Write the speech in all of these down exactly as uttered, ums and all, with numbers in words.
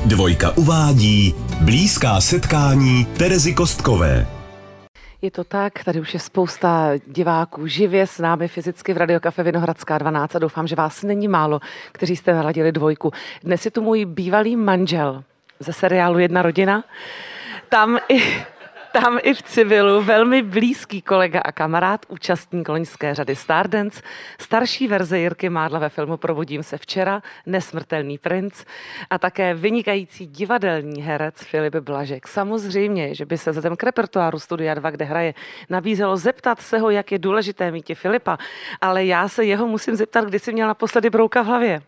Dvojka uvádí blízká setkání Terezy Kostkové. Je to tak, tady už je spousta diváků živě s námi fyzicky v Radio Cafe Vinohradská dvanáct a doufám, že vás není málo, kteří jste naladili Dvojku. Dnes je tu můj bývalý manžel ze seriálu Jedna rodina. Tam i, tam i v civilu velmi blízký kolega a kamarád, účastník loňské řady Stardance, starší verze Jirky Mádla ve filmu Probudím se včera, Nesmrtelný princ a také vynikající divadelní herec Filip Blažek. Samozřejmě, že by se vzhledem k repertoáru Studia dva, kde hraje, nabízelo zeptat se ho, jak je důležité mít Filipa, ale já se jeho musím zeptat, kdy jsi měl naposledy brouka v hlavě.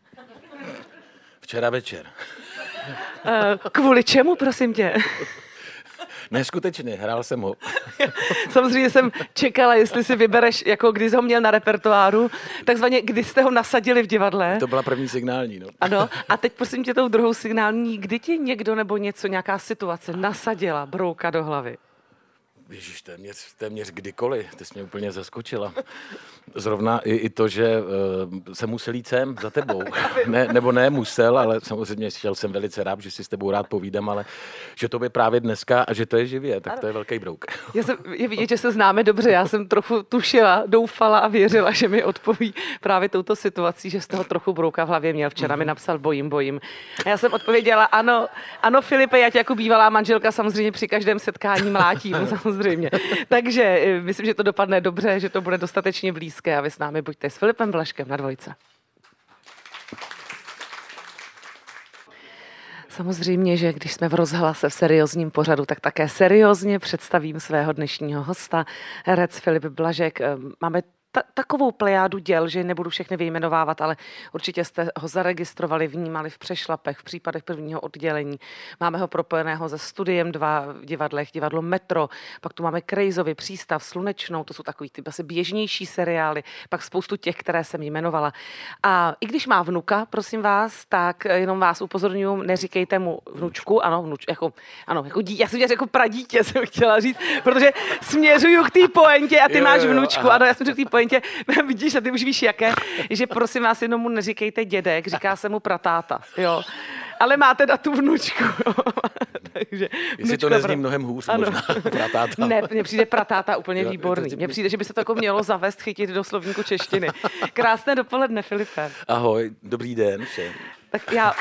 Včera večer. Kvůli čemu, prosím tě? Neskutečně, hrál jsem ho. Samozřejmě jsem čekala, jestli si vybereš, jako kdy jsi ho měl na repertoáru, takzvaně kdy jste ho nasadili v divadle. To byla první signální, no. Ano, a teď prosím tě tou druhou signální, kdy ti někdo nebo něco, nějaká situace nasadila brouka do hlavy? Ježíš, téměř, téměř kdykoliv, ty jsi mě úplně zaskočila. Zrovna i, i to, že uh, jsem musel jít sem za tebou. Ne, nebo ne musel, ale samozřejmě šel jsem velice rád, že si s tebou rád povídám, ale že to by právě dneska a že to je živě, tak ano. To je velký brouk. Já jsem, je vidět, že se známe dobře, já jsem trochu tušila, doufala a věřila, že mi odpoví právě touto situací, že z toho trochu brouka v hlavě měl. Včera mi napsal bojím, bojím. A já jsem odpověděla, ano, ano Filipe, já tě jako bývalá manželka samozřejmě při každém setkání mlátím, samozřejmě. Takže myslím, že to dopadne dobře, že to bude dostatečně blízké a vy s námi buďte s Filipem Blažkem na Dvojce. Samozřejmě, že když jsme v rozhlase v seriózním pořadu, tak také seriózně představím svého dnešního hosta, herec Filip Blažek. Máme Ta, takovou plejádu děl, že nebudu všechny vyjmenovávat, ale určitě jste ho zaregistrovali, vnímali v Přešlapech, v případech prvního oddělení. Máme ho propojeného se Studiem dva v divadlech, divadlo Metro, pak tu máme Krejzovi, Přístav, Slunečnou, to jsou takový ty asi běžnější seriály, pak spoustu těch, které jsem jmenovala. A i když má vnuka, prosím vás, tak jenom vás upozorňuji, neříkejte mu vnučku, ano, vnuč, jako, ano, jako dítě, já jsem řekl pradítě, jsem chtěla říct, protože směřuju k té pointě a ty jo, máš jo, vnučku, aha. Ano, já jsem řekl k té pointě, vidíš, a ty už víš jaké, že prosím vás jenom mu neříkejte dědek, říká se mu pratáta, jo. Ale má teda tu vnučku. Takže jestli to nezní mnohem hůř, ano. Možná pratáta. Ne, mně přijde pratáta úplně jo, výborný. Mně přijde, že by se to jako mělo zavést, chytit do slovníku češtiny. Krásné dopoledne, Filipe. Ahoj, dobrý den všem. Tak já...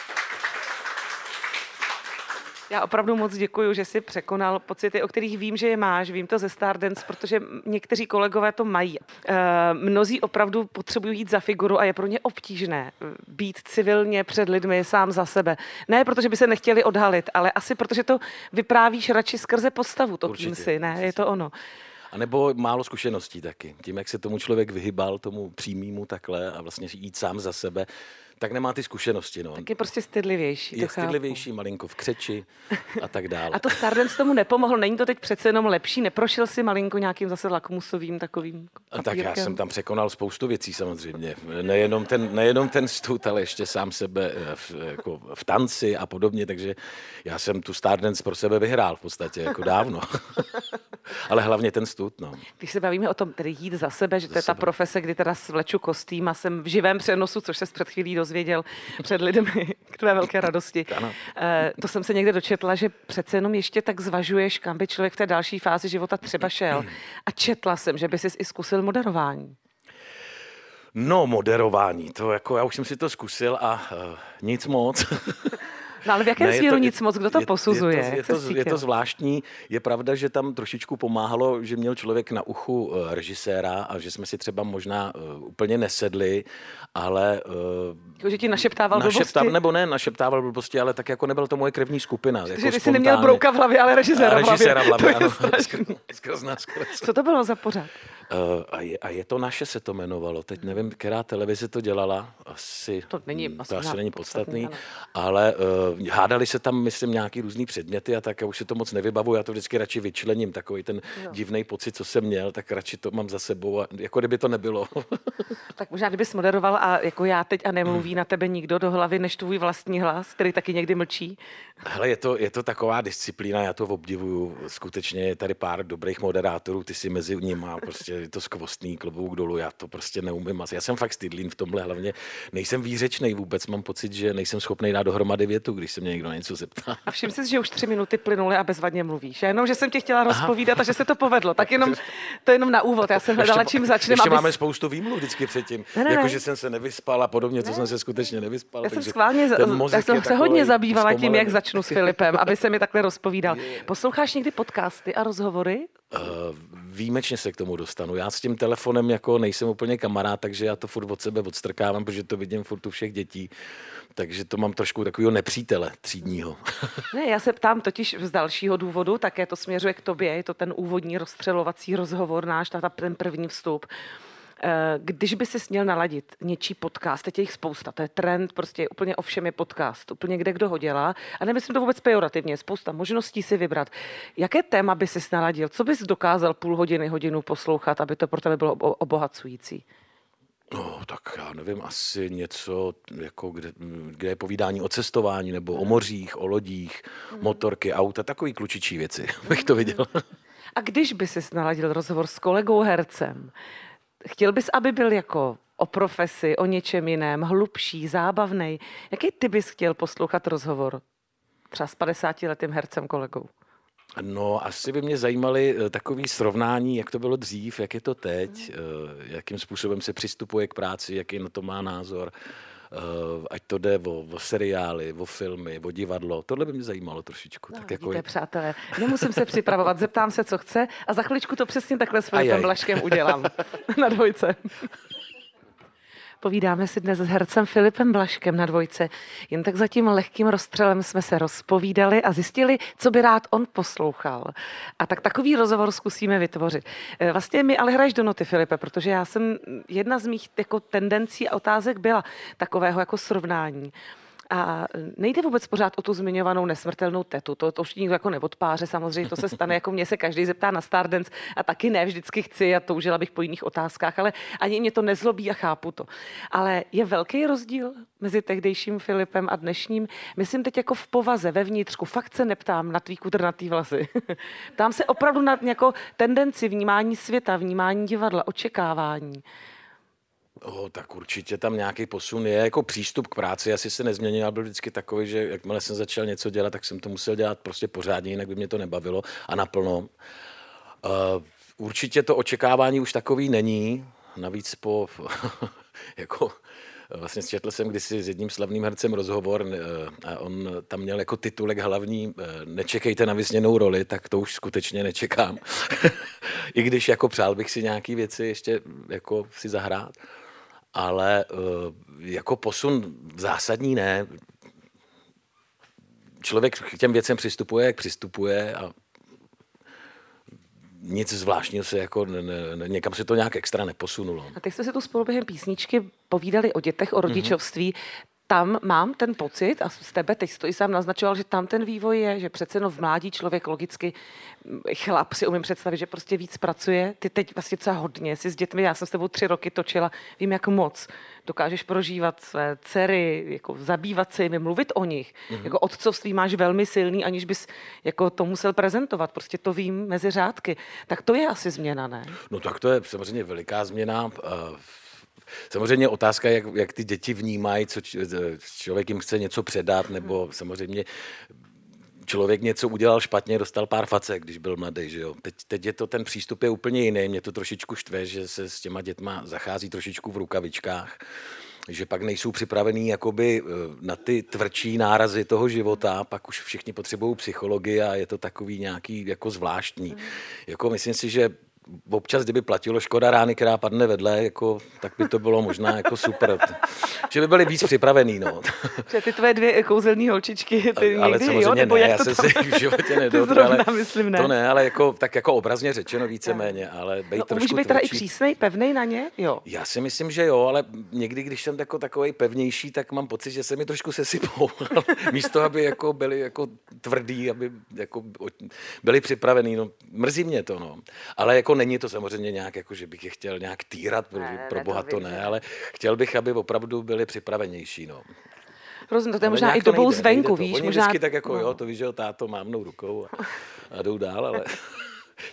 Já opravdu moc děkuju, že jsi překonal pocity, o kterých vím, že je máš. Vím to ze Stardance, protože někteří kolegové to mají. E, mnozí opravdu potřebují jít za figuru a je pro ně obtížné být civilně před lidmi sám za sebe. Ne, protože by se nechtěli odhalit, ale asi protože to vyprávíš radši skrze postavu, to kým si, ne, je to ono. A nebo málo zkušeností taky. Tím, jak se tomu člověk vyhybal, tomu přímému takhle a vlastně jít sám za sebe, tak nemá ty zkušenosti. No. Tak je prostě stydlivější. Je stydlivější, malinko v křeči a tak dále. A to Stardance tomu nepomohl. Není to teď přece jenom lepší? Neprošel si malinko nějakým zase lakmusovým takovým papírkem? Tak já jsem tam překonal spoustu věcí samozřejmě. Nejenom ten, nejenom ten stud, ale ještě sám sebe v, jako v tanci a podobně, takže já jsem tu Stardance pro sebe vyhrál v podstatě jako dávno. Ale hlavně ten stud, no. Když se bavíme o tom, tedy jít za sebe, že to je ta profese, kdy teda svleču kostým a jsem v živém přenosu, což se před chvílí dozvěděl před lidmi k tvé velké radosti. E, to jsem se někde dočetla, že přece jenom ještě tak zvažuješ, kam by člověk v té další fázi života třeba šel. A četla jsem, že by jsi i zkusil moderování. No, moderování, to jako já už jsem si to zkusil a uh, nic moc. No ale v jakém ne, směru to, nic moc, kdo to je, posuzuje? Je to, je, to, je to zvláštní. Je pravda, že tam trošičku pomáhalo, že měl člověk na uchu uh, režiséra a že jsme si třeba možná uh, úplně nesedli, ale... Uh, že ti našeptával našeptával, blbosti? Nebo ne, našeptával blbosti, ale tak jako nebyla to moje krevní skupina. Jako že ty jsi neměl brouka v hlavě, ale režiséra v hlavě. Režiséra v hlavě, ano. Skoro, co to bylo za pořad? Uh, a, je, a je to naše, se to jmenovalo. Teď nevím, která televize to dělala. Asi, to není, to asi není podstatný. podstatný ale uh, hádali se tam, myslím, nějaký různý předměty a tak já už si to moc nevybavuju. Já to vždycky radši vyčlením, takový ten jo. divný pocit, co jsem měl, tak radši to mám za sebou a jako kdyby to nebylo. Tak možná, kdybys moderoval a jako já teď a nemluví hmm. na tebe nikdo do hlavy než tvůj vlastní hlas, který taky někdy mlčí. Hele, je to, je to taková disciplína, já to obdivuju. Skutečně je tady pár dobrých moderátorů, ty si mezi nimi prostě je to skvostný, klobouk dolů, já to prostě neumím. Já jsem fakt stydlín v tomhle, hlavně nejsem výřečnej vůbec, mám pocit, že nejsem schopný dát dohromady větu, když se mě někdo na něco zeptá. A všim si, že už tři minuty plynuly a bezvadně mluvíš. Já jenom, že jsem tě chtěla rozpovídat a že se to povedlo. Tak jenom, to jenom na úvod. Já jsem hledala, čím začneme. Ještě abys... máme spoustu výmluv vždycky předtím. Ne, ne, jako, ne. že jsem se nevyspal a podobně, co ne. jsem se skutečně nevyspal. Já jsem schválně, já jsem se hodně zabývala tím, jak začnu s Filipem, aby se mi takhle rozpovídal. Posloucháš někdy podcasty a rozhovory? Uh, výjimečně se k tomu dostanu. Já s tím telefonem jako nejsem úplně kamarád, takže já to furt od sebe odstrkávám, protože to vidím furt u všech dětí. Takže to mám trošku takového nepřítele třídního. Ne, já se ptám totiž z dalšího důvodu, také to směřuje k tobě, je to ten úvodní rozstřelovací rozhovor náš, ta, ten první vstup. Když by si měl naladit něčí podcast, teď je jich spousta, to je trend, prostě úplně o všem je podcast, úplně kde kdo ho dělá a nemyslím to vůbec pejorativně, spousta možností si vybrat. Jaké téma by si naladil, co bys dokázal půl hodiny, hodinu poslouchat, aby to pro tebe bylo obohacující? No, tak já nevím, asi něco, jako kde, kde je povídání o cestování, nebo o mořích, o lodích, motorky, auta, takový klučičí věci, bych to viděl. A když by si naladil rozhovor s kolegou hercem, chtěl bys, aby byl jako o profesi, o něčem jiném, hlubší, zábavnej? Jaký ty bys chtěl poslouchat rozhovor třeba s padesátiletým hercem kolegou? No, asi by mě zajímaly takový srovnání, jak to bylo dřív, jak je to teď, jakým způsobem se přistupuje k práci, jaký na to má názor. Ať to jde o, o seriály, o filmy, o divadlo. Tohle by mě zajímalo trošičku. No, tak vidíte, jako... přátelé, nemusím se připravovat, zeptám se, co chce a za chviličku to přesně takhle s Filipem Blažkem udělám na Dvojce. Povídáme si dnes s hercem Filipem Blažkem na Dvojce. Jen tak za tím lehkým rozstřelem jsme se rozpovídali a zjistili, co by rád on poslouchal. A tak takový rozhovor zkusíme vytvořit. Vlastně mi ale hraješ do noty, Filipe, protože já jsem, jedna z mých jako tendencí a otázek byla takového jako srovnání. A nejde vůbec pořád o tu zmiňovanou nesmrtelnou tetu. To, to už nikdo jako neodpáře, samozřejmě to se stane, jako mě se každý zeptá na Stardance a taky ne vždycky chci a toužila bych po jiných otázkách, ale ani mě to nezlobí a chápu to. Ale je velký rozdíl mezi tehdejším Filipem a dnešním. Myslím teď jako v povaze, ve vnitřku. Fakt se neptám na tvý kudrnatý vlasy. Ptám se opravdu na jako tendenci vnímání světa, vnímání divadla, očekávání. Oh, tak určitě tam nějaký posun je, jako přístup k práci asi se nezměnil, byl vždycky takový, že jakmile jsem začal něco dělat, tak jsem to musel dělat prostě pořádně, jinak by mě to nebavilo a naplno. Uh, určitě to očekávání už takový není, navíc po, jako, vlastně četl jsem kdysi s jedním slavným hercem rozhovor a on tam měl jako titulek hlavní nečekejte na vysněnou roli, tak to už skutečně nečekám. I když jako přál bych si nějaký věci ještě jako si zahrát. Ale jako posun zásadní ne. Člověk k těm věcem přistupuje, jak přistupuje a nic zvláštního se jako ne, ne, někam se to nějak extra neposunulo. A teď jste si tu spolu během písničky povídali o dětech, o rodičovství. Mm-hmm. Tam mám ten pocit, a z tebe teď to i sám naznačoval, že tam ten vývoj je, že přece jenom v mládí člověk logicky, chlap si umím představit, že prostě víc pracuje. Ty teď vlastně docela hodně, jsi s dětmi, já jsem s tebou tři roky točila, vím, jak moc dokážeš prožívat své dcery, jako zabývat se jimi, mluvit o nich. Mm-hmm. Jako otcovství máš velmi silný, aniž bys jako to musel prezentovat, prostě to vím mezi řádky. Tak to je asi změna, ne? No tak to je samozřejmě veliká změna. Samozřejmě otázka, jak, jak ty děti vnímají, co člověk jim chce něco předat, nebo samozřejmě člověk něco udělal špatně, dostal pár facek, když byl mladý, že jo. Teď, teď je to, ten přístup je úplně jiný, mě to trošičku štve, že se s těma dětma zachází trošičku v rukavičkách, že pak nejsou připravený jakoby na ty tvrdší nárazy toho života, pak už všichni potřebují psychologii a je to takový nějaký jako zvláštní. Mm. Jako myslím si, že občas, kdyby platilo škoda rány, která padne vedle, jako, tak by to bylo možná jako super. Že by byli víc připravený, no. Že ty tvoje dvě kouzelní holčičky, ty ale někdy, samozřejmě jo? Nebo ne, jak já to jsem tam... si v životě nedotr, zrovna, ale myslím, ne. To ne, ale jako, tak jako obrazně řečeno víceméně, ale bejt no, trošku může být teda tvrdší. i přísnej, pevnej na ně? Jo. Já si myslím, že jo, ale někdy, když jsem tako, takovej pevnější, tak mám pocit, že se mi trošku sesypou. Místo, aby jako byli jako tvrdý, aby jako byli připravený, no, mrzí mě to, no. Ale jako není to samozřejmě nějak, jako, že bych je chtěl nějak týrat, protože ne, pro ne, boha to to vím, ne, že... ale chtěl bych, aby opravdu byli připravenější, no. Rozumím, to je možná i dobou nejde, zvenku, nejde víš? Oni možná... vždycky tak jako, no. jo, to víš, že jo, táto mávnou rukou a, a jdou dál, ale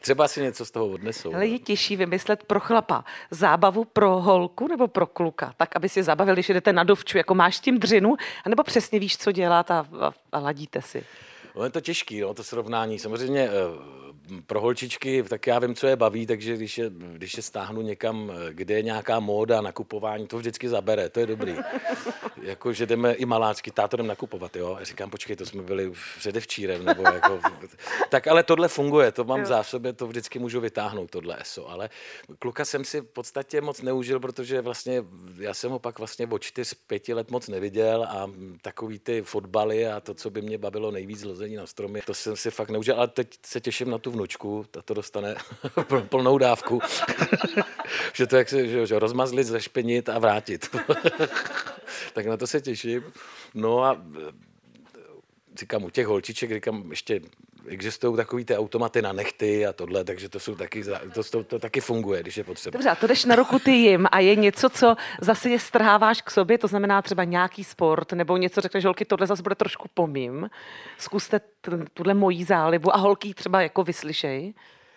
třeba si něco z toho odnesou. Ale je těžší vymyslet pro chlapa zábavu pro holku nebo pro kluka, tak aby si zabavil, když jdete na dovču, jako máš tím dřinu, anebo přesně víš, co dělat a, a, a ladíte si. No je to těžký, no, to srovnání. Samozřejmě pro holčičky, tak já vím, co je baví, takže když je, když je stáhnu někam, kde je nějaká móda, nakupování, to vždycky zabere, to je dobrý. Jako, že jdeme i maláčky, táto jdem nakupovat, jo. A říkám, počkej, to jsme byli předevčírem, nebo jako... Tak ale tohle funguje, to mám v zásobě, to vždycky můžu vytáhnout, tohle eso, ale kluka jsem si v podstatě moc neužil, protože vlastně já jsem ho pak vlastně od čtyř, pěti let moc neviděl a takový ty fotbaly a to, co by mě bavilo nejvíc, lození na stromy, to jsem si fakt neužil, ale teď se těším na tu vnučku, ta to dostane plnou dávku, že to jak se že, že, rozmazlit, zašpenit a vrátit. Tak na to se těším. No a říkám, u těch holčiček, říkám, ještě existují takový ty automaty na nechty a tohle, takže to jsou taky, to, to, to taky funguje, když je potřeba. Dobře, a to jdeš na ruku ty jim a je něco, co zase je strháváš k sobě, to znamená třeba nějaký sport, nebo něco řekneš, holky, tohle zase bude trošku pomím, zkuste t- tuhle mojí zálibu a holky třeba jako vyslyšej.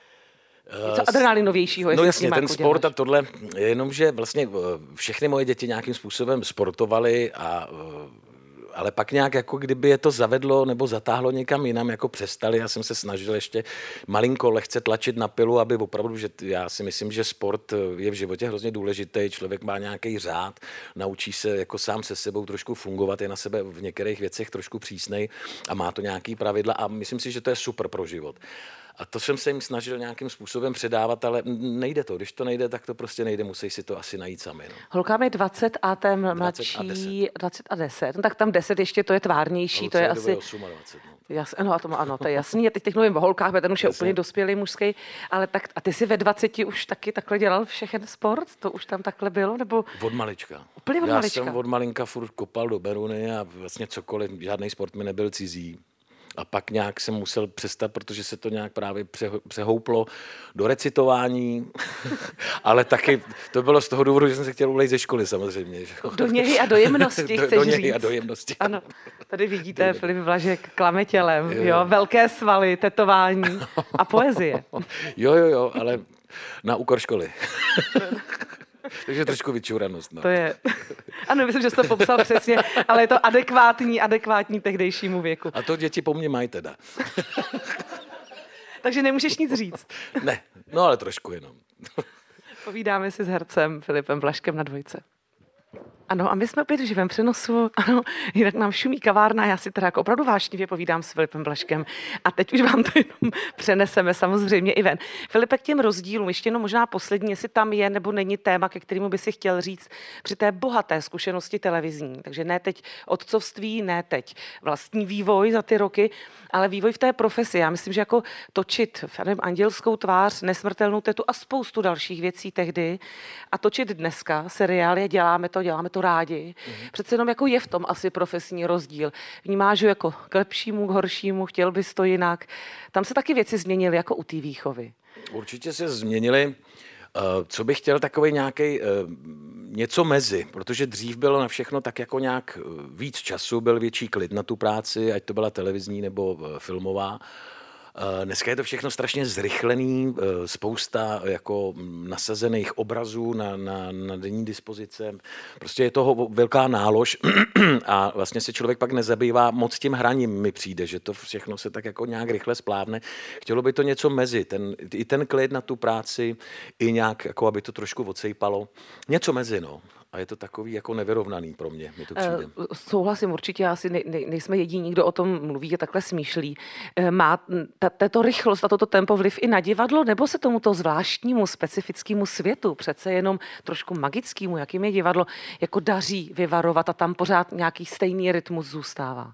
Co adrenalinovějšího? No jasně, ten jako sport děláš. a tohle, jenom, že vlastně všechny moje děti nějakým způsobem sportovaly a ale pak nějak jako kdyby je to zavedlo nebo zatáhlo někam jinam, jako přestali. Já jsem se snažil ještě malinko lehce tlačit na pilu, aby opravdu, že já si myslím, že sport je v životě hrozně důležitý. Člověk má nějaký řád, naučí se jako sám se sebou trošku fungovat, je na sebe v některých věcech trošku přísnej a má to nějaký pravidla a myslím si, že to je super pro život. A to jsem se jim snažil nějakým způsobem předávat, ale nejde to. Když to nejde, tak to prostě nejde, musí si to asi najít sami. No. Holkám je dvacet a ten mladší dvacet a deset. No tak tam deset ještě to je tvárnější, to je asi... dvacet osm, no. Jas, ano, a to má, ano, to je jasný. Já teď, teď mluvím o holkách, ten už je úplně dospělý mužský, ale tak, a ty si ve dvaceti už taky takhle dělal všechen sport? To už tam takhle bylo? Nebo... Od malička. Úplně od Já malička. jsem od malinka furt kopal do beruny a vlastně cokoliv, žádný sport mi nebyl cizí. A pak nějak jsem musel přestat, protože se to nějak právě přehouplo do recitování, ale taky to bylo z toho důvodu, že jsem se chtěl ulejt ze školy samozřejmě. Do něhy a do jemnosti, do, chceš do něhy říct. a do jemnosti. Ano, tady vidíte, Filip Blažek klame tělem, jo. jo, velké svaly, tetování a poezie. Jo, jo, jo, ale na úkor školy. Takže trošku vyčuranost. No. To je, ano, myslím, že jsi to popsal přesně, ale je to adekvátní, adekvátní tehdejšímu věku. A to děti po mně mají teda. Takže nemůžeš nic říct. Ne, no ale trošku jenom. Povídáme si s hercem Filipem Blažkem na Dvojce. Ano, a my jsme opět v živém přenosu, ano, jinak nám šumí kavárna, já si teda jako opravdu vášnivě povídám s Filipem Blažkem a teď už vám to jenom přeneseme samozřejmě i ven. Filipe, k těm rozdílům, ještě jenom možná poslední, jestli tam je nebo není téma, ke kterému by si chtěl říct při té bohaté zkušenosti televizní, takže ne teď otcovství, ne teď vlastní vývoj za ty roky, ale vývoj v té profesi. Já myslím, že jako točit nevím, Andělskou tvář, Nesmrtelnou tetu a spoustu dalších věcí tehdy a točit dneska seriály, děláme to, děláme to rádi. Mm-hmm. Přece jenom jako je v tom asi profesní rozdíl. Vnímáš ho jako k lepšímu, k horšímu, chtěl bys to jinak. Tam se taky věci změnily jako u té výchovy. Určitě se změnily. Co bych chtěl, takový nějaký něco mezi, protože dřív bylo na všechno tak jako nějak víc času, byl větší klid na tu práci, ať to byla televizní nebo filmová. Dneska je to všechno strašně zrychlený, spousta jako nasazených obrazů na, na, na denní dispozice. Prostě je toho velká nálož a vlastně se člověk pak nezabývá moc tím hraním, mi přijde, že to všechno se tak jako nějak rychle splávne. Chtělo by to něco mezi, ten, i ten klid na tu práci, i nějak, jako aby to trošku odsejpalo. Něco mezi, no. A je to takový jako nevyrovnaný pro mě, mi to přijde. Uh, souhlasím, určitě asi ne, ne, nejsme jediní, kdo o tom mluví a takhle smýšlí. Uh, má tato rychlost a toto tempo vliv i na divadlo, nebo se tomuto zvláštnímu, specifickému světu, přece jenom trošku magickému, jakým je divadlo, jako daří vyvarovat a tam pořád nějaký stejný rytmus zůstává?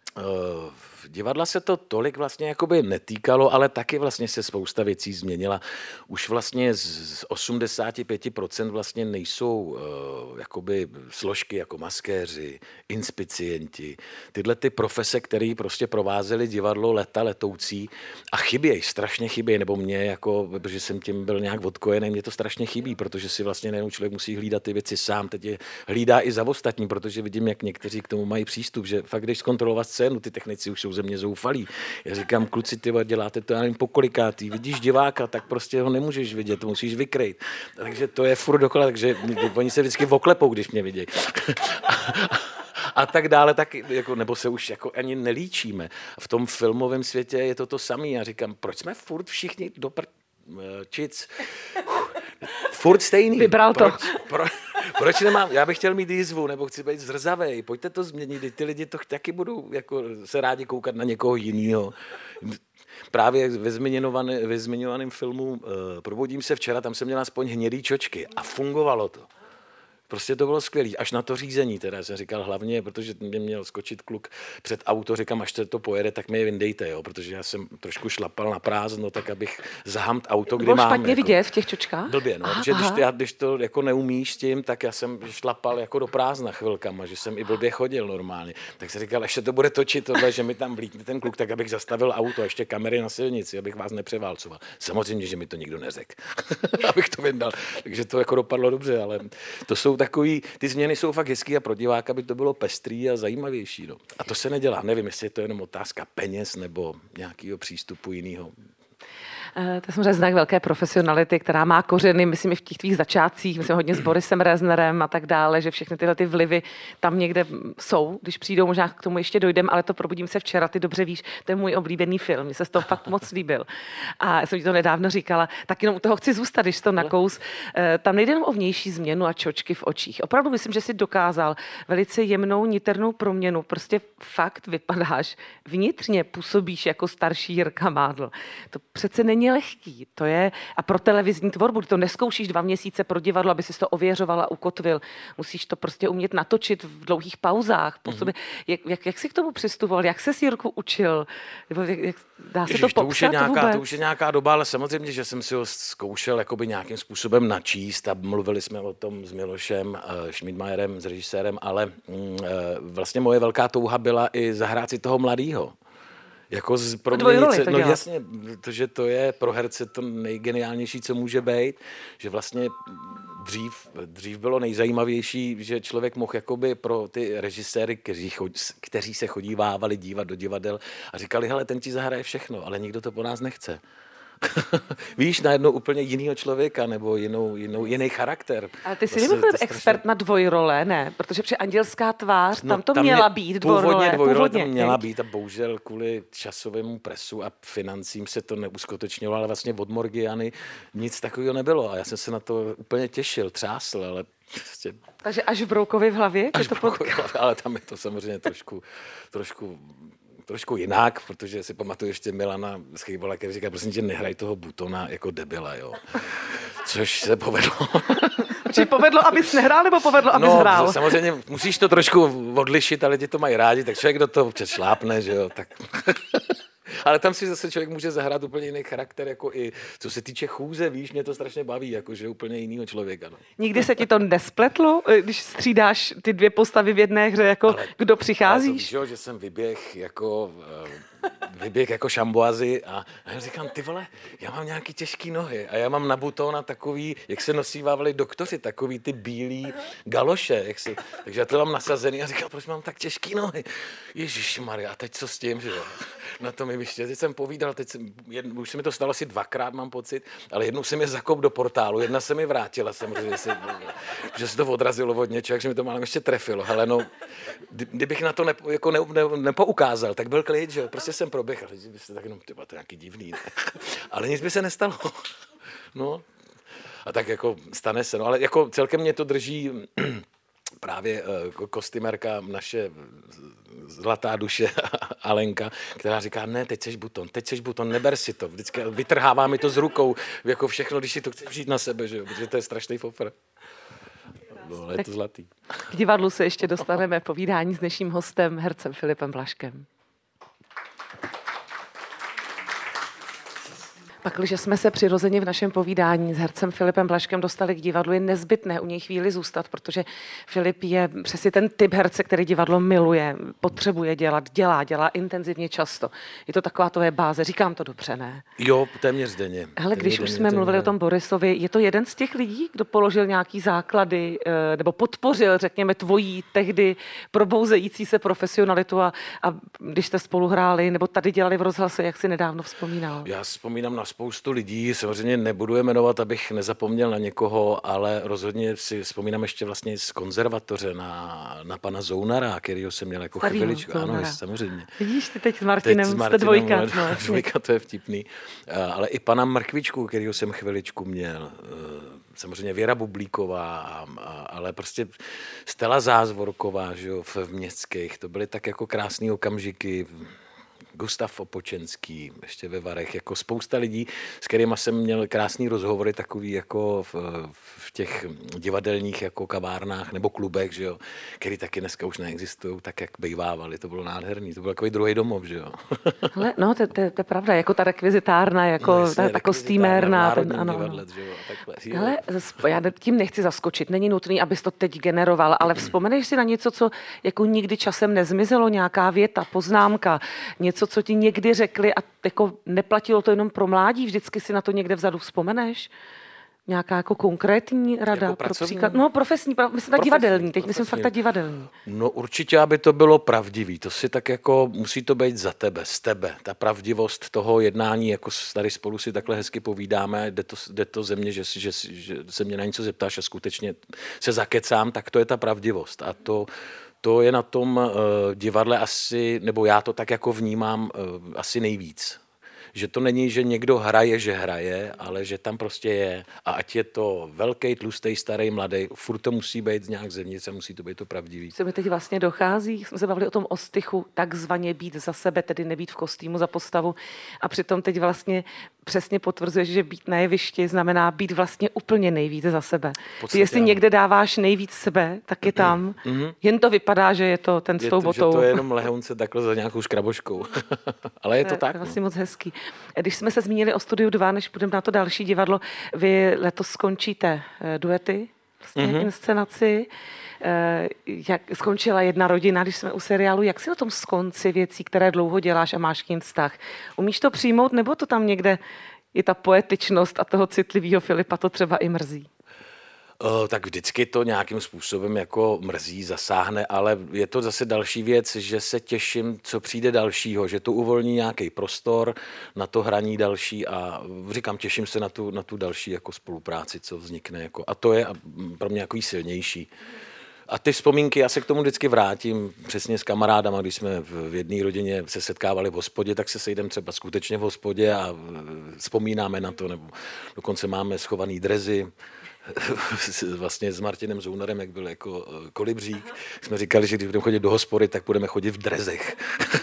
Uh, divadla se to tolik vlastně jakoby netýkalo, ale taky vlastně se spousta věcí změnila. Už vlastně z osmdesát pět procent vlastně nejsou uh, jakoby složky jako maskéři, inspicienti, tyhle ty profese, které prostě provázely divadlo leta letoucí a chybějí, strašně chybějí, nebo mě jako, protože jsem tím byl nějak odkojený, mě to strašně chybí, protože si vlastně nejenom člověk musí hlídat ty věci sám, teď je hlídá i za ostatní, protože vidím, jak někteří k tomu mají přístup, že fakt jdeš zkontrolovat scénu, scénu, ty technici už jsou ze mě zoufalí. Já říkám, kluci, ty děláte to, já nevím, pokolikátý, vidíš diváka, tak prostě ho nemůžeš vidět, to musíš vykrejt. Takže to je furt dokola, takže oni se vždycky oklepou, když mě vidějí. A tak dále, tak jako, nebo se už jako ani nelíčíme. V tom filmovém světě je to to samé. Já říkám, proč jsme furt všichni do pr... čic? Furt stejný. Vybral to. Proč, pro, proč nemám? Já bych chtěl mít jízvu, nebo chci být zrzavej. Pojďte to změnit. Ty lidi to taky budou jako se rádi koukat na někoho jiného. Právě ve, ve zmiňovaném filmu uh, Probudím se včera, tam jsem měl aspoň hnědý čočky a fungovalo to. Prostě to bylo skvělé, až na to řízení teda, jsem říkal hlavně, protože mě měl skočit kluk před auto, říkám, až to pojede, tak mi je vyndejte, jo, protože já jsem trošku šlapal na prázdno, tak abych zahamt auto, kdy mám. Bylo špatně jako, vidět v těch čočkách? Blbě, no, protože když, já, když to jako neumíš s tím, tak já jsem šlapal jako do prázdna chvilkama, že jsem i blbě chodil normálně. Tak jsem říkal, ještě to bude točit tohle, že mi tam vlítne ten kluk, tak abych zastavil auto, ještě kamery na silnici, abych vás nepřeválcoval. Samozřejmě, že mi to nikdo neřekl, abych to vyndal. Takže to jako dopadlo dobře, ale to jsou takový, ty změny jsou fakt hezký a pro diváka by to bylo pestrý a zajímavější. No. A to se nedělá. Nevím, jestli je to jenom otázka peněz nebo nějakého přístupu jiného. To je samozřejmě znak velké profesionality, která má kořeny, myslím, i v těch tvých začátcích, myslím hodně s Borisem Reznerem a tak dále, že všechny tyhle ty vlivy tam někde jsou, když přijdou, možná k tomu ještě dojdem, ale to Probudím se včera, ty dobře víš, to je můj oblíbený film, mně se z toho fakt moc líbil. A já jsem ti to nedávno říkala, tak jenom u toho chci zůstat, když to nakous. Tam nejde jenom o vnější změnu a čočky v očích. Opravdu myslím, že jsi dokázal velice jemnou, niternou proměnu. Prostě fakt vypadáš, vnitřně působíš jako starší Jirka Mádl. To přece není lehký, to je, a pro televizní tvorbu, to neskoušíš dva měsíce pro divadlo, aby si to ověřoval a ukotvil. Musíš to prostě umět natočit v dlouhých pauzách. Mm-hmm. Jak, jak, jak jsi k tomu přistupoval? Jak se Jirku učil? Nebo jak, jak, dá se Ježiš, to popsat to už je nějaká, vůbec? To už je nějaká doba, ale samozřejmě, že jsem si ho zkoušel jakoby nějakým způsobem načíst a mluvili jsme o tom s Milošem uh, Šmídmajerem, s režisérem, ale uh, vlastně moje velká touha byla i zahrát si toho mladýho. Jako z proměnice, no dělat. Jasně, protože to je pro herce to nejgeniálnější, co může být, že vlastně dřív, dřív bylo nejzajímavější, že člověk mohl jakoby pro ty režiséry, kteří, chod, kteří se chodívávali dívat do divadel a říkali, hele, ten ti zahraje všechno, ale nikdo to po nás nechce. Víš, najednou úplně jinýho člověka nebo jinou, jinou, jiný charakter. Ale ty jsi nebyl strašně... expert na dvojrole, ne? Protože při Andělská tvář, no, tam to tam měla mě, být dvojrole. Původně dvojrole původně, tam měla být a bohužel kvůli časovému presu a financím se to neuskutečňovalo, ale vlastně od Morgiany nic takového nebylo a já jsem se na to úplně těšil, třásl, ale prostě... Takže až v Broukově v hlavě? Až to v Broukově v hlavě, ale tam je to samozřejmě trošku, trošku trošku jinak, protože si pamatuju ještě Milana Schejbola, který říká, prosím tě, nehraj toho Butona jako debila, jo. Což se povedlo. Či povedlo, abys nehrál, nebo povedlo, abys no, hrál? No, samozřejmě musíš to trošku odlišit, ale lidi to mají rádi, tak člověk do toho občas šlápne, že jo, tak... Ale tam si zase člověk může zahrát úplně jiný charakter, jako i co se týče chůze, víš, mě to strašně baví, jakože úplně jinýho člověka. No. Nikdy se ti to nespletlo, když střídáš ty dvě postavy v jedné hře, jako ale, kdo přicházíš? Ale to víš, jo, že jsem vyběh jako... vyběh jako šamboazy a, a já říkám, ty vole, já mám nějaký těžký nohy a já mám na Butona takový, jak se nosívávali doktoři, takový ty bílý galoše, jak si, takže já to mám nasazený a říkám, proč mám tak těžký nohy? Ježišmarja, a teď co s tím, že jo? Na to mi vyště, teď jsem povídal, teď jsem, jedn, už se mi to stalo asi dvakrát, mám pocit, ale jednou se mi zakop do portálu, jedna se mi vrátila samozřejmě, se, že se to odrazilo od něčeho, že mi to málem ještě trefilo, hele no, kdybych na to ne, jako ne, ne, nepoukázal, tak byl klid, že jo, prostě jsem proběhl, že byste tak jenom, tyba, to je nějaký divný, ne? Ale nic by se nestalo, no, a tak jako stane se, no, ale jako celkem mě to drží právě uh, kostýmerka, naše zlatá duše Alenka, která říká, ne, teď seš Buton, teď seš Buton, neber si to, vždycky vytrhává mi to z rukou, jako všechno, když si to chceš vzít na sebe, že jo, protože to je strašný fofr. No, ale je to zlatý. K divadlu se ještě dostaneme, povídání s dnešním hostem, hercem Filipem Blažkem. Pakliže jsme se přirozeně v našem povídání s hercem Filipem Blažkem dostali k divadlu, je nezbytné u něj chvíli zůstat, protože Filip je přesně ten typ herce, který divadlo miluje, potřebuje dělat, dělá, dělá intenzivně často. Je to taková tvoje báze, říkám to dobře, ne? Jo, téměř denně. Hele, když denně, už jsme denně. mluvili o tom Borisovi, je to jeden z těch lidí, kdo položil nějaký základy eh, nebo podpořil, řekněme, tvojí tehdy probouzející se profesionalitu a, a když jste spolu hráli nebo tady dělali v rozhlase, jak si nedávno vzpomínal? Já vzpomínám na spoustu lidí, samozřejmě nebudu je jmenovat, abych nezapomněl na někoho, ale rozhodně si vzpomínám ještě vlastně z konzervatoře na, na pana Zounara, kterýho jsem měl jako Starýho chviličku. Zounara. Ano, samozřejmě. Vidíš, ty teď s Martinem, Teď s jste Martinem, dvojka. no, No, dvojka, to je vtipný. Ale i pana Mrkvičku, kterýho jsem chviličku měl. Samozřejmě Věra Bublíková, a, a, ale prostě Stella Zázvorková, že jo, v, v Městských. To byly tak jako krásný okamžiky. Gustav Opočenský, ještě ve Varech, jako spousta lidí, s kterými jsem měl krásný rozhovory, takový jako v, v těch divadelních jako kavárnách nebo klubech, že jo, který taky dneska už neexistují, tak jak bejvávali, to bylo nádherný, to byl takový druhý domov, že jo. Ale no, to, to, to je pravda, jako ta rekvizitárna, jako No, jasně, ta, ta kostýmérna. ten, Ten, ano, divadle, ano. že jo, takhle, jo. Hele, já tím nechci zaskočit, není nutný, abys to teď generoval, ale vzpomeneš si na něco, co jako nikdy časem nezmizelo, nějaká věta, poznámka, něco, co ti někdy řekli a jako neplatilo to jenom pro mládí, vždycky si na to někde vzadu vzpomeneš? Nějaká jako konkrétní rada Jako pro pracovní? příklad? No profesní, pro, myslím tak Profesní, divadelní, teď myslím profesní. fakt tak divadelní. No určitě, aby to bylo pravdivý. To si tak jako, musí to být za tebe, z tebe. Ta pravdivost toho jednání, jako tady spolu si takhle hezky povídáme, jde to, jde to ze mě, že, že, že se mě na něco zeptáš a skutečně se zakecám, tak to je ta pravdivost. A to, to je na tom uh, divadle asi, nebo já to tak jako vnímám uh, asi nejvíc. Že to není, že někdo hraje, že hraje, ale že tam prostě je. A ať je to velký, tlustý, starý, mladý, furt to musí být nějak zevnitř a musí to být to pravdivý. Co mi teď vlastně dochází, jsme se bavili o tom ostychu, takzvaně být za sebe, tedy nebýt v kostýmu za postavu. A přitom teď vlastně přesně potvrzuješ, že být na jevišti znamená být vlastně úplně nejvíc za sebe. Ty jestli ano. někde dáváš nejvíc sebe, tak je tam. Mm-hmm. Jen to vypadá, že je to ten s Je tou to, že botou. to je jenom lehounce takhle za nějakou škraboškou. Ale je to, To tak. je No. vlastně moc hezký. Když jsme se zmínili o Studiu dva, než půjdeme na to další divadlo, vy letos skončíte eh, duety, vlastně mm-hmm. inscenaci. Eh, jak skončila Jedna rodina, když jsme u seriálu. Jak si o tom skonci věcí, které dlouho děláš a máš k ním vztah? Umíš to přijmout, nebo to tam někde je ta poetičnost a toho citlivého Filipa to třeba i mrzí? Uh, tak vždycky to nějakým způsobem jako mrzí, zasáhne, ale je to zase další věc, že se těším, co přijde dalšího, že to uvolní nějaký prostor na to hraní další a říkám, těším se na tu, na tu další jako spolupráci, co vznikne. Jako, a to je pro mě jako silnější. A ty vzpomínky, já se k tomu vždycky vrátím přesně s kamarádama, když jsme v jedné rodině se setkávali v hospodě, tak se sejdeme třeba skutečně v hospodě a vzpomínáme na to, nebo dokonce máme schovaný drezy, vlastně s Martinem Zounarem, jak byl jako kolibřík, jsme říkali, že když budeme chodit do hospody, tak budeme chodit v drezech.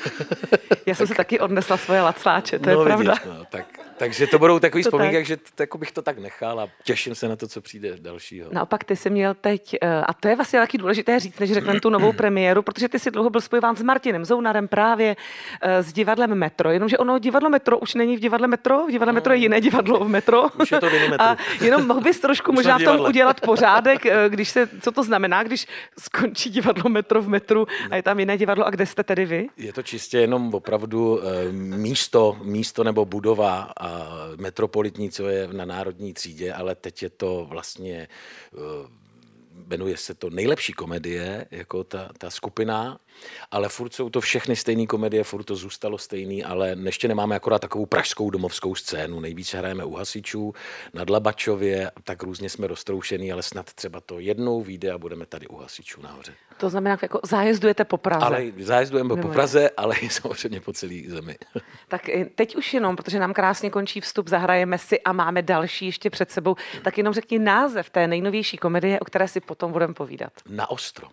Já jsem se taky odnesla svoje lacáče, to no, je pravda. Vidíš, no, tak, takže to budou takový To vzpomínky, tak. že t- jako bych to tak nechal a těším se na to, co přijde dalšího. Naopak ty jsi měl teď, a to je vlastně taky důležité říct, než řekneme tu novou premiéru, protože ty jsi dlouho byl spojován s Martinem Zounarem právě s divadlem Metro, jenomže ono divadlo Metro už není v divadle Metro, v divadle Metro je jiné divadlo v Metro. Už je to v jiném Metru. A jenom mohl bys trošku Už možná jsme v tom divadle. udělat pořádek, když se, co to znamená, když skončí divadlo Metro v Metru a je tam jiné divadlo a kde jste tedy vy? Je to čistě jenom opravdu eh, místo, místo nebo budova a metropolitní, co je na Národní třídě, ale teď je to vlastně, eh, jmenuje se to Nejlepší komedie, jako ta, ta skupina, ale furt jsou to všechny stejné komedie, furt to zůstalo stejný, ale ještě nemáme akorát takovou pražskou domovskou scénu. Nejvíce hrajeme u Hasičů, na Dlabačově, tak různě jsme roztroušený, ale snad třeba to jednou vyjde a budeme tady u Hasičů nahoře. To znamená, jako zájezdujete po Praze. Ale zájezdujeme Nebo po Praze, ale i samozřejmě po celé zemi. Tak teď už jenom, protože nám krásně končí vstup, zahrajeme si a máme další ještě před sebou, tak jenom řekni název té nejnovější komedie, o které si potom budeme povídat. Na ostro.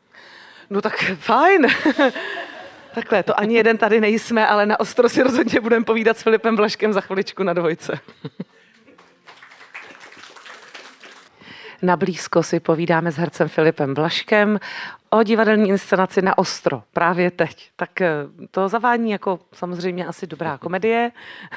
No tak fajn. Takhle, to ani jeden tady nejsme, ale na ostro si rozhodně budeme povídat s Filipem Blažkem za chviličku na dvojce. Na blízko si povídáme s hercem Filipem Blažkem o divadelní inscenaci Na ostro právě teď. Tak eh, to zavání jako samozřejmě asi dobrá komedie.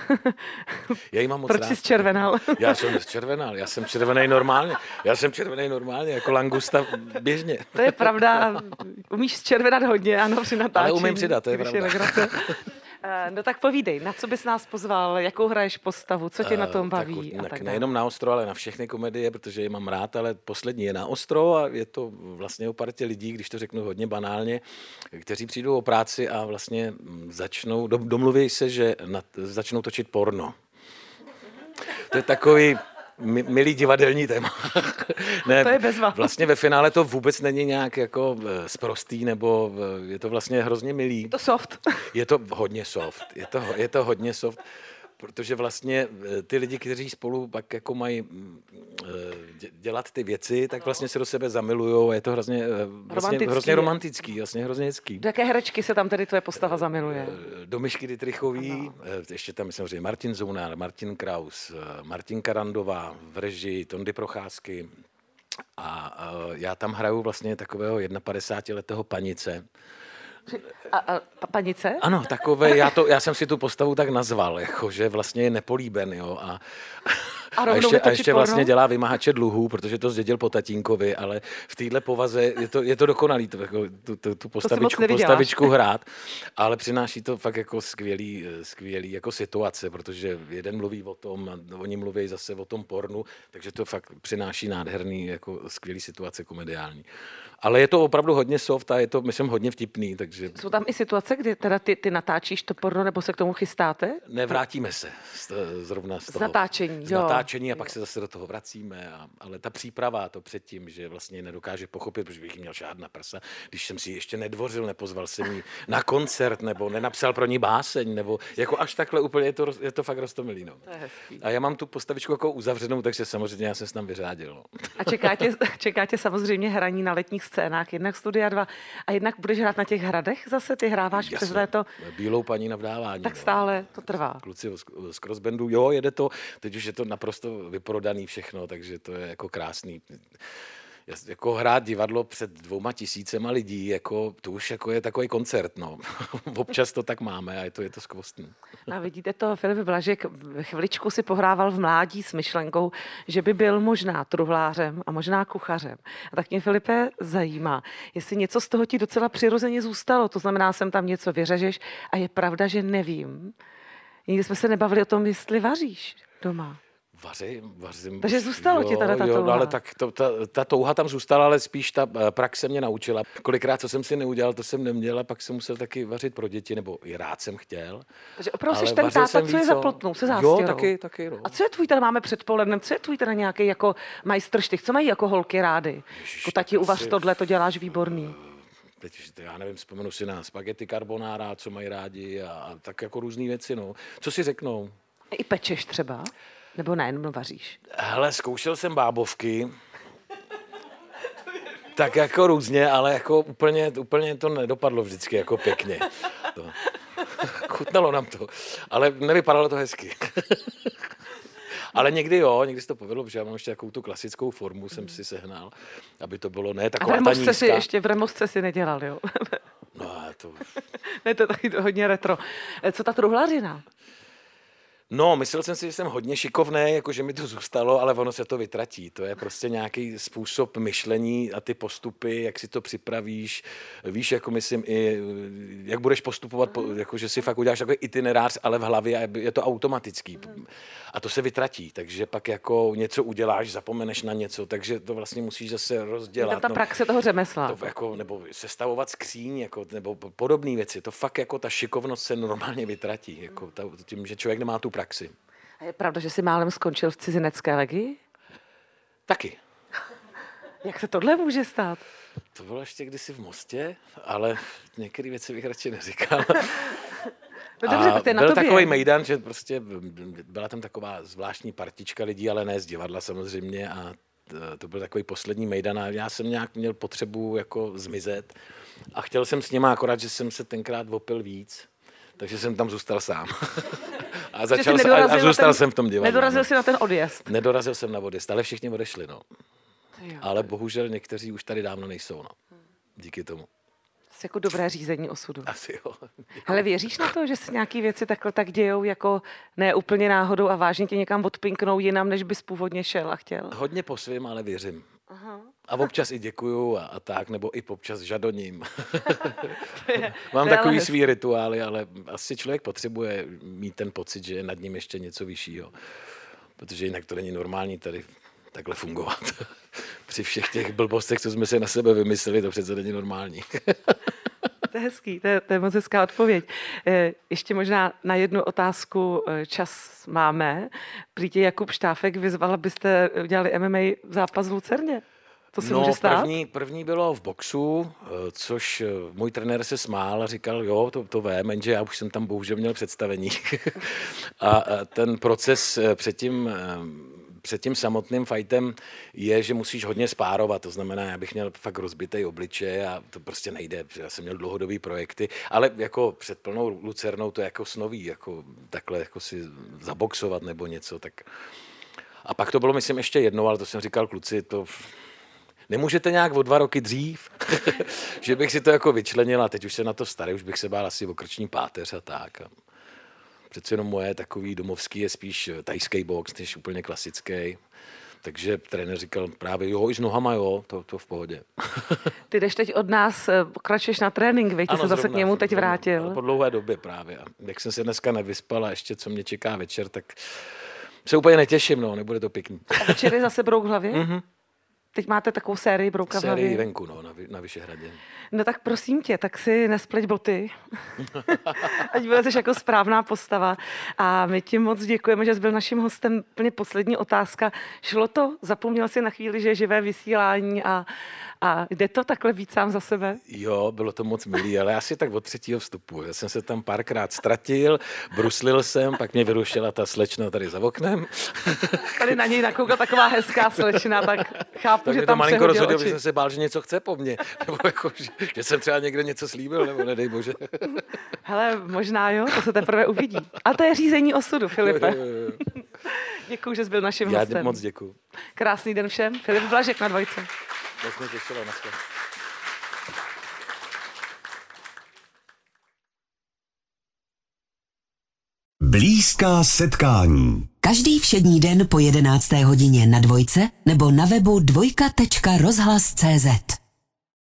Já jí mám moc Proč rád. jsi zčervenal? Já jsem nezčervenal, já jsem červený normálně. Já jsem červený normálně, jako langusta běžně. To je pravda, umíš zčervenat hodně, ano, při natáčení. Ale umím přidat, to je když pravda. legrace. Eh, No tak povídej, na co bys nás pozval, jakou hraješ postavu, co tě na tom baví Tak, a tak tak dále. nejenom na ostro, ale na všechny komedie, protože je mám rád, ale poslední je Na ostro a je to vlastně o partě lidí, když to řeknu hodně banálně, kteří přijdou o práci a vlastně začnou, dom- domluví se, že na, začnou točit porno. To je takový mi- milý divadelní téma. Ne, To je bezva. Vlastně ve finále to vůbec není nějak jako eh, sprostý, nebo eh, je to vlastně hrozně milý. Je to soft. Je to hodně soft, je to, je to hodně soft, protože vlastně eh, ty lidi, kteří spolu pak jako mají mm, eh, dě- dělat ty věci, tak vlastně se do sebe zamilujou a je to hrozně, eh, vlastně Romantický. hrozně romantický, vlastně hrozně hezký. Do jaké herečky se tam tedy tvoje postava zamiluje? Eh, Do Myšky Dittrichový, eh, ještě tam samozřejmě Martin Zounár, Martin Kraus, eh, Martinka Randová v režii, Tondy Procházky a eh, já tam hraju vlastně takového padesátiletého panice. A, a pa- panice? Ano, takové, já, to, já jsem si tu postavu tak nazval, jako, že vlastně je nepolíben, jo, a, A a, rovnou ještě, a vytočit ještě porno? vlastně dělá vymahače dluhů, protože to zdědil po tatínkovi, ale v téhle povaze je to, je to dokonalý, to, jako, tu, tu, tu postavičku, neviděla. postavičku hrát, ale přináší to fakt jako skvělý, skvělý jako situace, protože jeden mluví o tom, a oni mluví zase o tom pornu, takže to fakt přináší nádherný, jako skvělý situace komediální. Ale je to opravdu hodně soft a je to, myslím, hodně vtipný, takže Jsou tam i situace, kdy teda ty, ty natáčíš to porno, nebo se k tomu chystáte? nevrátíme se z, zrovna z toho. natáčení, Z jo. natáčení a pak se zase do toho vracíme. A, ale ta příprava, to předtím, že vlastně nedokáže pochopit, protože bych jí měl šát na prsa, když jsem si ji ještě nedvořil, nepozval jsem ji na koncert, nebo nenapsal pro ní báseň, nebo jako až takhle úplně je to, roz- je to fakt roztomilý. No. To je hezký. A já mám tu postavičku jako uzavřenou, takže samozřejmě já jsem se tam vyřádil. No. A čeká tě, čeká tě samozřejmě hraní na letních scénách, jednak Studia dva a jednak budeš hrát na těch hradech zase, ty hráváš přes léto, Bílou paní na vdávání. tak no. stále to trvá. Kluci z- z crossbandu, jo, jede to, teď už je to naprosto vyprodaný všechno, takže to je jako krásný. Já- Jako hrát divadlo před dvouma tisícema lidí, jako, to už jako je takový koncert, no. Občas to tak máme a je to, je to skvostný. A vidíte to, Filip Blažek chviličku si pohrával v mládí s myšlenkou, že by byl možná truhlářem a možná kuchařem. A tak mě, Filipe, zajímá, jestli něco z toho ti docela přirozeně zůstalo, to znamená, jsem tam něco vyřežeš a je pravda, že nevím. Nikdy jsme se nebavili o tom, jestli vaříš doma. Vařím, vařím. Takže zůstalo ti teda ta jo, touha. no, ale tak to, ta, ta touha tam zůstala, ale spíš ta eh, praxe mě naučila. Kolikrát, co jsem si neudělal, to jsem neměl a pak jsem musel taky vařit pro děti, nebo i rád jsem chtěl. Takže opravdu Ale jsi ten vařil táta, jsem co je víc, za no. plotnou, se Jo, zástěrou. taky, taky, no. A co je tvůj, teda máme předpolednem, co je tvůj teda nějaký jako majstrštych, co mají jako holky rády? Ježiš, Jako tak tati, uvař asi- tohle, to děláš výborný. Teď, já nevím, vzpomenu si na spaghetti carbonara, co mají rádi a, a tak jako různý věci, no. Co si řeknou? I pečeš třeba? Nebo ne, jenom vaříš? Hele, zkoušel jsem bábovky, tak jako různě, ale jako úplně, úplně to nedopadlo vždycky jako pěkně. To. Chutnalo nám to, ale nevypadalo to hezky. Ale někdy jo, někdy se to povedlo, protože já mám ještě takovou tu klasickou formu, jsem si sehnal, aby to bylo ne A v taková ta remosce si nízká. ještě v remosce si nedělal, jo? No, a to... Ne, to je taky to hodně retro. E, Co ta truhlařina? No, myslel jsem si, že jsem hodně šikovný, jako že mi to zůstalo, ale ono se to vytratí. To je prostě nějaký způsob myšlení a ty postupy, jak si to připravíš. Víš, jako myslím i, jak budeš postupovat, po- jako že si fakt uděláš takový itinerář, ale v hlavě a je to automatický. A to se vytratí, takže pak jako něco uděláš, zapomeneš na něco, takže to vlastně musíš zase Je rozdělat. tam ta no. praxe toho řemesla. To jako, nebo sestavovat skříň, jako, nebo podobné věci. To fakt jako ta šikovnost se normálně vytratí. Jako ta, tím, že člověk nemá tu praxi. A je pravda, že jsi málem skončil v cizinecké legii? Taky. Jak se tohle může stát? To bylo ještě kdysi v Mostě, ale některé věci bych radši neříkal. No dobře, tak to je na byl tobě. takový mejdan, že prostě byla tam taková zvláštní partička lidí, ale ne z divadla samozřejmě a t- to byl takový poslední mejdan a já jsem nějak měl potřebu jako zmizet a chtěl jsem s nima, akorát, že jsem se tenkrát opil víc, takže jsem tam zůstal sám. A, Že začal jsi jsem, a, a nedorazil na zůstal ten- jsem v tom divadle. Nedorazil no. jsi na ten odjezd. Nedorazil jsem na odjezd, ale všichni odešli, no. Jo. Ale bohužel někteří už tady dávno nejsou, no. díky tomu. Jsi jako dobré řízení osudu. Asi jo. Hele, věříš na to, že se nějaký věci takhle tak dějou, jako ne úplně náhodou a vážně tě někam odpinknou jinam, než bys původně šel a chtěl? Hodně po svým, ale věřím. Aha. A občas i děkuju a, a tak, nebo i občas žadoním. je, Mám to je takový ale svý rituály, ale asi člověk potřebuje mít ten pocit, že je nad ním ještě něco vyššího. Protože jinak to není normální tady takhle fungovat. Při všech těch blbostech, co jsme si na sebe vymysleli, to přece není normální. To je hezký, to je, to je moc hezká odpověď. Ještě možná na jednu otázku čas máme. Prý tě Jakub Štáfek vyzval, abyste udělali M M A zápas v Lucerně. To se no, může stát? První, první bylo v boxu, což můj trenér se smál a říkal, jo, to, to vím, jenže já už jsem tam bohužel měl představení. A ten proces předtím, před tím samotným fightem je, že musíš hodně spárovat, to znamená, já bych měl fakt rozbitej obličej a to prostě nejde, já jsem měl dlouhodobý projekty, ale jako před plnou Lucernou to je jako snový, jako takhle jako si zaboxovat nebo něco, tak... A pak to bylo, myslím, ještě jednou, ale to jsem říkal, kluci, to... Nemůžete nějak o dva roky dřív, že bych si to jako vyčlenil a teď už se na to starý, už bych se bál asi o krční páteř a tak. A přece jenom moje takový domovský je spíš thajský box, než úplně klasický. Takže trenér říkal právě, jo, i s nohama, jo, to, to v pohodě. Ty jdeš teď od nás, pokračuješ na trénink, víš, ty se zase k němu teď zrovna, vrátil. Po dlouhé době právě. A jak jsem se dneska nevyspal a ještě co mě čeká večer, tak se úplně netěším, no, nebude to pěkný. A večer je zase brouk v hlavě? Mm-hmm. Teď máte takovou sérii brouka v hlavě? Sérii venku, no, na, na Vyšehradě. No tak prosím tě, tak si nespleť boty, ať budeš jako správná postava. A my ti moc děkujeme, že jsi byl naším hostem. Plně poslední otázka. Šlo to? Zapomněl jsi na chvíli, že je živé vysílání a, a jde to takhle být sám za sebe? Jo, bylo to moc milý, ale asi tak od třetího vstupu. Já jsem se tam párkrát ztratil, bruslil jsem, pak mě vyrušila ta slečna tady za oknem. Tady na něj nakoukla taková hezká slečna, tak chápu, tak že mě tam to malinko přehodil rozhodil, oči. že jsem se bál, že něco chce po mně. Nebo jako, že, že jsem třeba někde něco slíbil, nebo nedej bože. Hele, možná jo, to se teprve uvidí. A to je řízení osudu, Filipe. Děkuju, že jsi byl naším Já hostem. moc děkuju. Krásný den všem. Filip Blažek na Dvojce. Moc mě těšilo, naschle. Blízká setkání. Každý všední den po jedenácté hodině na Dvojce nebo na webu dvojka tečka rozhlas tečka cé zet.